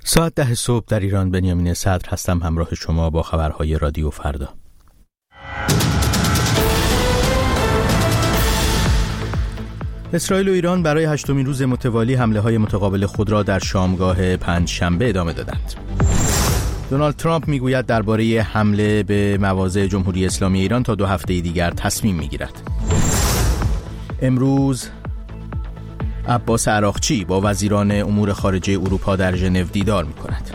ساعت 10 صبح در ایران. بنیامین صدر هستم همراه شما با خبرهای رادیو فردا. اسرائیل و ایران برای 8مین روز متوالی حمله‌های متقابل خود را در شامگاه پنجشنبه ادامه دادند. دونالد ترامپ میگوید درباره حمله به مواضع جمهوری اسلامی ایران تا 2 هفته دیگر تصمیم میگیرد. امروز عباس عراقچی با وزیران امور خارجه اروپا در ژنو دیدار می‌کند.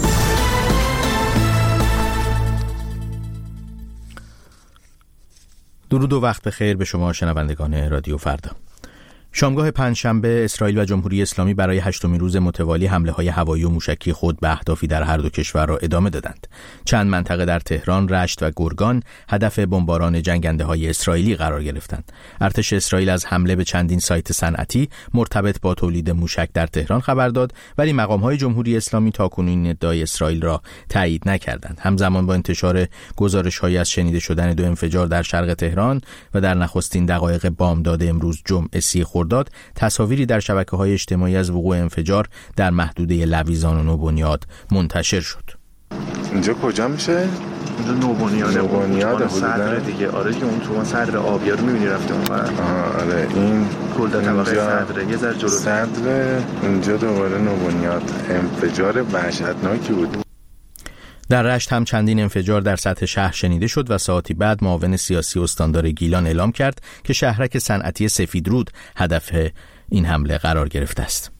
درود و وقت بخیر به شما شنوندگان رادیو فردا. شامگاه پنجشنبه اسرائیل و جمهوری اسلامی برای 8مین روز متوالی حمله‌های هوایی و موشکی خود به اهدافی در هر دو کشور را ادامه دادند. چند منطقه در تهران، رشت و گرگان هدف بمباران جنگنده‌های اسرائیلی قرار گرفتند. ارتش اسرائیل از حمله به چندین سایت صنعتی مرتبط با تولید موشک در تهران خبر داد، ولی مقام‌های جمهوری اسلامی تاکنون ادعای اسرائیل را تایید نکردند. همزمان با انتشار گزارش‌هایی از شنیده شدن 2 انفجار در شرق تهران و در نخستین دقایق بامداد امروز جمعه 30 خرداد تصاویری در شبکه‌های اجتماعی از وقوع انفجار در محدوده لویزان و نوبنیاد منتشر شد. اینجا کجا میشه؟ اینجا نوبنیاد صدر دیگه. آره که اون تو صدر آبیا رو می‌بینی رفته اونور. آره این کلدر طبقه صدر یه ذره جلو صدر، اینجا دوباره نوبنیاد. انفجار وحشتناکی بود. در رشت هم چندین انفجار در سطح شهر شنیده شد و ساعتی بعد معاون سیاسی استاندار گیلان اعلام کرد که شهرک صنعتی سفیدرود هدف این حمله قرار گرفته است.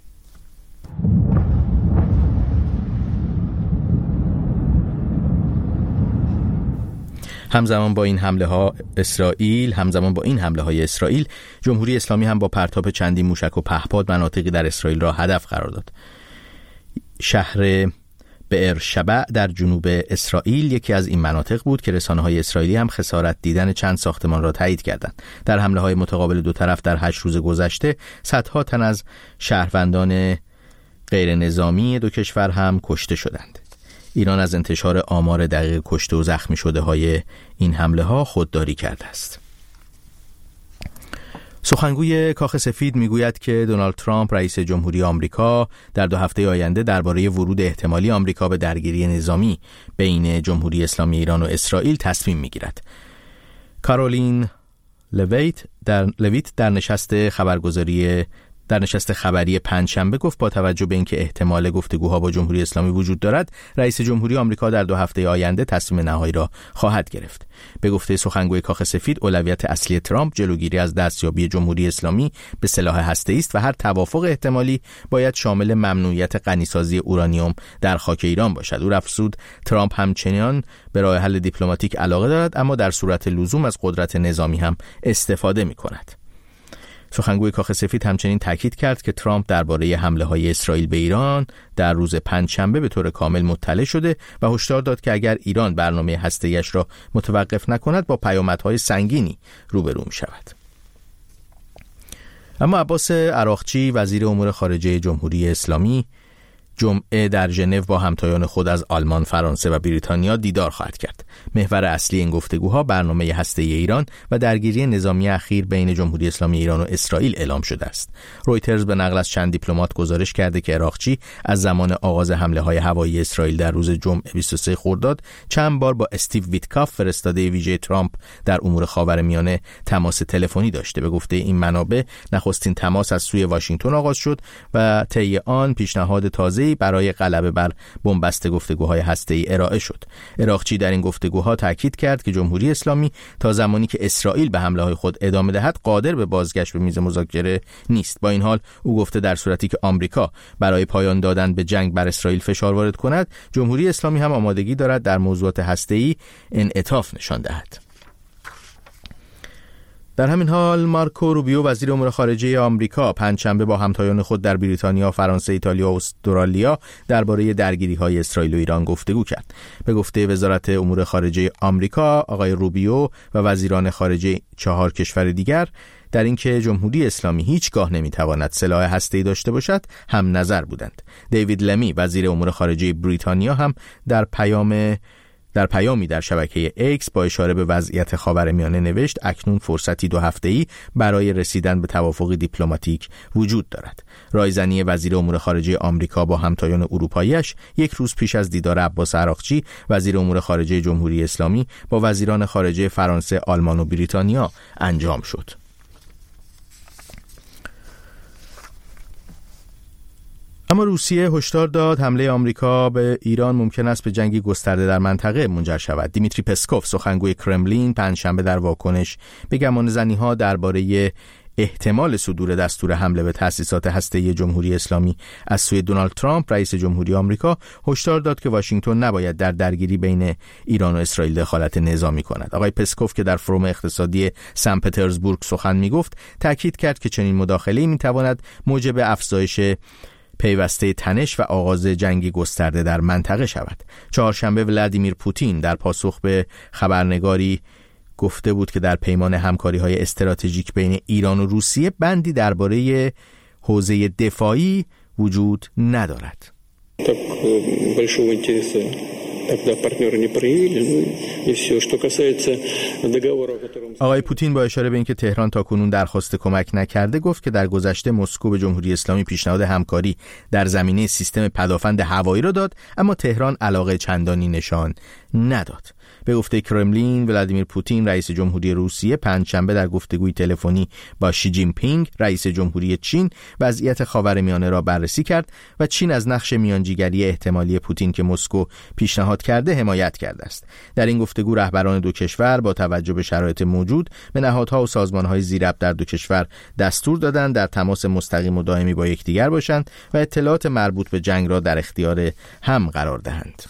همزمان با این حمله های اسرائیل، جمهوری اسلامی هم با پرتاب چندین موشک و پهپاد مناطقی در اسرائیل را هدف قرار داد. شهر بئر شبع در جنوب اسرائیل یکی از این مناطق بود که رسانه‌های اسرائیلی هم خسارت دیدن چند ساختمان را تایید کردند. در حمله‌های متقابل دو طرف در 8 روز گذشته صدها تن از شهروندان غیر نظامی دو کشور هم کشته شدند. ایران از انتشار آمار دقیق کشته و زخمی شده های این حمله ها خودداری کرده است. سخنگوی کاخ سفید میگوید که دونالد ترامپ رئیس جمهوری آمریکا در 2 هفته آینده درباره ورود احتمالی آمریکا به درگیری نظامی بین جمهوری اسلامی ایران و اسرائیل تصمیم میگیرد. کارولین لویت در نشست خبری پنجشنبه گفت با توجه به اینکه احتمال گفتگوها با جمهوری اسلامی وجود دارد، رئیس جمهوری آمریکا در 2 هفته آینده تصمیم نهایی را خواهد گرفت. به گفته سخنگوی کاخ سفید، اولویت اصلی ترامپ جلوگیری از دستیابی جمهوری اسلامی به سلاح هسته‌ای است و هر توافق احتمالی باید شامل ممنوعیت غنیسازی اورانیوم در خاک ایران باشد. او افزود ترامپ همچنان به راه حل دیپلماتیک علاقه دارد، اما در صورت لزوم از قدرت نظامی هم استفاده می‌کند. سخنگوی کاخ سفید همچنین تاکید کرد که ترامپ درباره حمله‌های اسرائیل به ایران در روز پنجشنبه به طور کامل مطلع شده و هشدار داد که اگر ایران برنامه هسته‌ایش را متوقف نکند با پیامدهای سنگینی روبرو می‌شود. اما عباس عراقچی وزیر امور خارجه جمهوری اسلامی جمعه در ژنو با همتایان خود از آلمان، فرانسه و بریتانیا دیدار خواهد کرد. محور اصلی این گفتگوها برنامه هسته‌ای ایران و درگیری نظامی اخیر بین جمهوری اسلامی ایران و اسرائیل اعلام شده است. رویترز به نقل از چند دیپلمات گزارش کرده که عراقچی از زمان آغاز حمله‌های هوایی اسرائیل در روز جمعه 23 خرداد چند بار با استیو ویتکاف فرستاده ویژه ترامپ در امور خاورمیانه تماس تلفنی داشته. به گفته این منابع نخستین تماس از سوی واشنگتن آغاز شد و طی آن پیشنهاد تازه برای غلبه بر بنبست گفتگوهای هسته‌ای ارائه شد. عراقچی در این گفتگوها تاکید کرد که جمهوری اسلامی تا زمانی که اسرائیل به حمله‌های خود ادامه دهد قادر به بازگشت به میز مذاکره نیست. با این حال او گفته در صورتی که آمریکا برای پایان دادن به جنگ بر اسرائیل فشار وارد کند، جمهوری اسلامی هم آمادگی دارد در موضوعات هسته‌ای انعطاف نشان دهد. در همین حال مارکو روبیو وزیر امور خارجه آمریکا پنجشنبه با همتایان خود در بریتانیا، فرانسه، ایتالیا و استرالیا درباره درگیری‌های اسرائیل و ایران گفتگو کرد. به گفته وزارت امور خارجه آمریکا، آقای روبیو و وزیران خارجه 4 کشور دیگر در اینکه جمهوری اسلامی هیچگاه نمیتواند سلاح هسته‌ای داشته باشد هم نظر بودند. دیوید لمی وزیر امور خارجه بریتانیا هم در پیام در پیامی در شبکه اکس با اشاره به وضعیت خاورمیانه نوشت اکنون فرصتی 2 هفته‌ای برای رسیدن به توافق دیپلماتیک وجود دارد. رایزنی وزیر امور خارجه آمریکا با همتایان اروپایی‌اش یک روز پیش از دیدار عباس عراقچی وزیر امور خارجه جمهوری اسلامی با وزیران خارجه فرانسه، آلمان و بریتانیا انجام شد. اما روسیه هشدار داد حمله آمریکا به ایران ممکن است به جنگی گسترده در منطقه منجر شود. دیمیتری پسکوف سخنگوی کرملین پنجشنبه در واکنش به گمانه‌زنی‌ها درباره احتمال صدور دستور حمله به تأسیسات هسته‌ای جمهوری اسلامی از سوی دونالد ترامپ رئیس جمهوری آمریکا هشدار داد که واشنگتن نباید در درگیری بین ایران و اسرائیل دخالت نظامی کند. آقای پسکوف که در فروم اقتصادی سن پترزبورگ سخن می‌گفت تاکید کرد که چنین مداخله‌ای می‌تواند موجب افزایش پیوسته تنش و آغاز جنگی گسترده در منطقه شود. چهارشنبه ولادیمیر پوتین در پاسخ به خبرنگاری گفته بود که در پیمان همکاری‌های استراتژیک بین ایران و روسیه بندی درباره حوزه دفاعی وجود ندارد. آقای پوتین با اشاره به اینکه تهران تاکنون درخواست کمک نکرده گفت که در گذشته مسکو به جمهوری اسلامی پیشنهاد همکاری در زمینه سیستم پدافند هوایی را داد، اما تهران علاقه چندانی نشان نداد. به گفته کرملین، ولادیمیر پوتین رئیس جمهوری روسیه پنجشنبه در گفتگوی تلفنی با شی جین پینگ رئیس جمهوری چین وضعیت خاورمیانه را بررسی کرد و چین از نقش میانجیگری احتمالی پوتین که مسکو پیشنهاد کرده حمایت کرده است. در این گفتگو رهبران دو کشور با توجه به شرایط موجود به نهادها و سازمان‌های ذی‌ربط در دو کشور دستور دادند در تماس مستقیم و دائمی با یکدیگر باشند و اطلاعات مربوط به جنگ را در اختیار هم قرار دهند.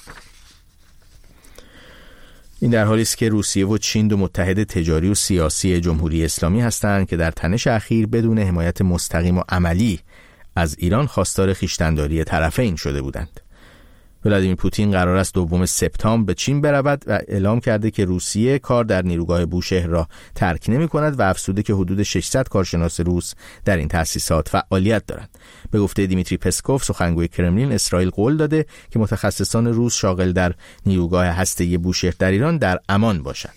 این در حالی است که روسیه و چین دو متحد تجاری و سیاسی جمهوری اسلامی هستند که در تنش اخیر بدون حمایت مستقیم و عملی از ایران خواستار خویشتن‌داری طرفین شده بودند. ولادیمیر پوتین قرار است 2 سپتامبر به چین برود و اعلام کرده که روسیه کار در نیروگاه بوشهر را ترک نمی‌کند و افزوده که حدود 600 کارشناس روس در این تأسیسات فعالیت دارند. به گفته دیمیتری پسکوف سخنگوی کرملین، اسرائیل قول داده که متخصصان روس شاغل در نیروگاه هسته‌ای بوشهر در ایران در امان باشند.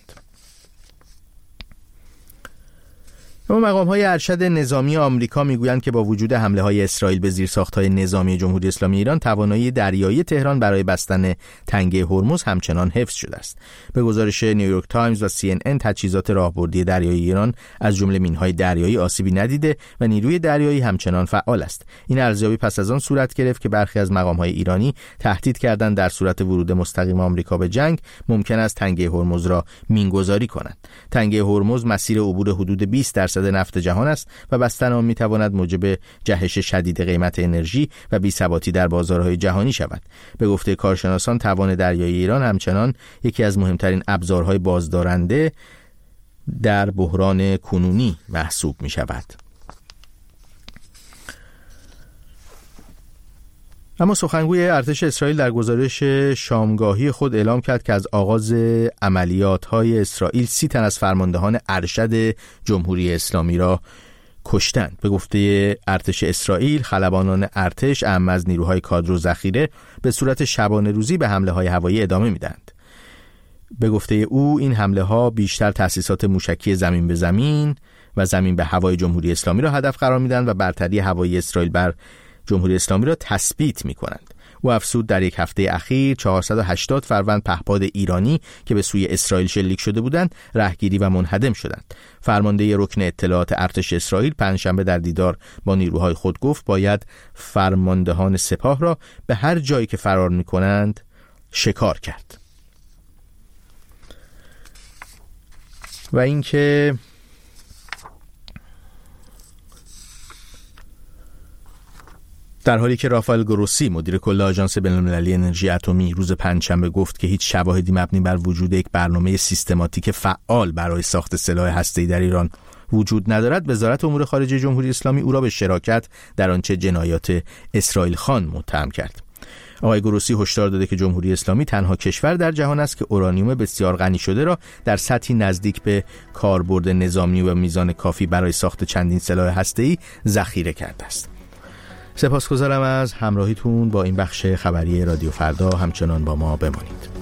اما مقام‌های ارشد نظامی آمریکا میگویند که با وجود حمله‌های اسرائیل به زیرساخت‌های نظامی جمهوری اسلامی ایران، توانایی دریایی تهران برای بستن تنگه هرمز همچنان حفظ شده است. به گزارش نیویورک تایمز و CNN، تجهیزات راهبردی دریایی ایران از جمله مین‌های دریایی آسیبی ندیده و نیروی دریایی همچنان فعال است. این ارزیابی پس از آن صورت گرفت که برخی از مقام‌های ایرانی تهدید کردند در صورت ورود مستقیم آمریکا به جنگ ممکن است تنگه هرمز را مین‌گذاری کنند. تنگه هرمز مسیر عبور حدود 20% نفت جهان است و بستن آن میتواند موجب جهش شدید قیمت انرژی و بی‌ثباتی در بازارهای جهانی شود. به گفته کارشناسان، توان دریایی ایران همچنان یکی از مهمترین ابزارهای بازدارنده در بحران کنونی محسوب می شود. اما سخنگوی ارتش اسرائیل در گزارش شامگاهی خود اعلام کرد که از آغاز عملیات‌های اسرائیل 30 تن از فرماندهان ارشد جمهوری اسلامی را کشتند. به گفته ارتش اسرائیل، خلبانان ارتش اعم از نیروهای کادر و ذخیره به صورت شبانه روزی به حمله‌های هوایی ادامه می‌دهند. به گفته او این حمله‌ها بیشتر تأسیسات موشکی زمین به زمین و زمین به هوای جمهوری اسلامی را هدف قرار می‌دهند و برتری هوایی اسرائیل بر جمهوری اسلامی را تثبیت می‌کنند. او افزود در یک هفته اخیر 480 فروند پهپاد ایرانی که به سوی اسرائیل شلیک شده بودند رهگیری و منهدم شدند. فرمانده رکن اطلاعات ارتش اسرائیل پنجشنبه در دیدار با نیروهای خود گفت باید فرماندهان سپاه را به هر جایی که فرار می‌کنند شکار کرد. و اینکه در حالی که رافائل گروسی مدیر کل آژانس بین‌المللی انرژی اتمی روز پنجشنبه گفت که هیچ شواهدی مبنی بر وجود یک برنامه سیستماتیک فعال برای ساخت سلاح هسته‌ای در ایران وجود ندارد، وزارت امور خارجه جمهوری اسلامی او را به شراکت در آنچه جنایات اسرائیل خان متهم کرد. آقای گروسی هشدار داده که جمهوری اسلامی تنها کشور در جهان است که اورانیوم بسیار غنی شده را در سطحی نزدیک به کاربرد نظامی و میزان کافی برای ساخت چندین سلاح هسته‌ای ذخیره کرده است. سپاسگزارم از همراهیتون با این بخش خبری رادیو فردا. همچنان با ما بمانید.